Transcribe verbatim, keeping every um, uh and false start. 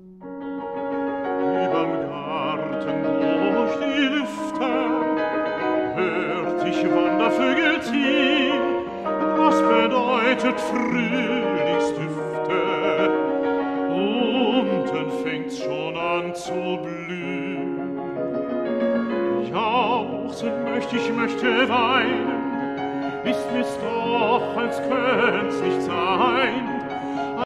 Überm Garten durch die Lüfte hört ich Wandervögel ziehen. Was bedeutet Frühlingsdüfte? Unten fängt's schon an zu blühen. Jauchzen möcht ich, möchte weinen, ist mir's doch, als könnt's nicht sein.